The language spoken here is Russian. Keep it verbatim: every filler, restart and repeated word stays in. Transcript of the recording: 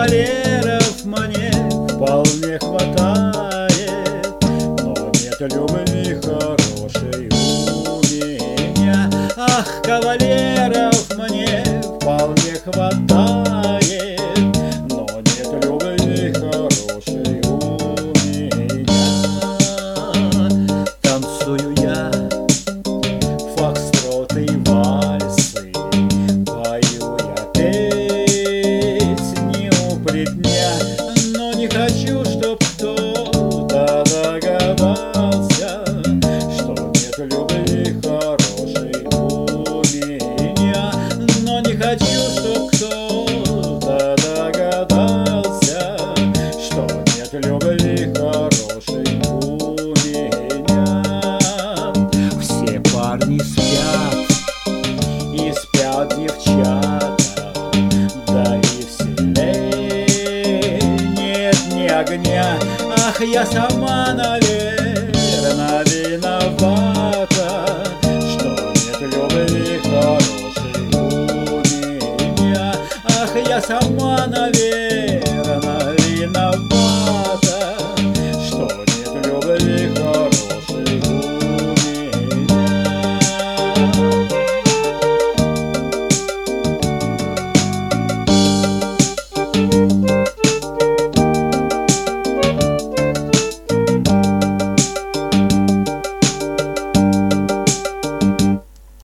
кавалеров мне вполне хватает, но нет любви хорошей у меня. Ах, кавалеров мне вполне хватает, но нет любви хорошей у меня. Танцую я фокстроты и вальсы, пою я песни упредня, но не хочу, чтоб кто-то догадался, что нет любви хорошей у меня. Но не хочу, чтоб кто-то догадался, что нет любви хорошей у меня. Все парни спят, и спят девчата, да и в селе нет ни огня. Ах, я сама, наверно, виновата, что нет любви хорошей у меня. Ах, я сама, наверно,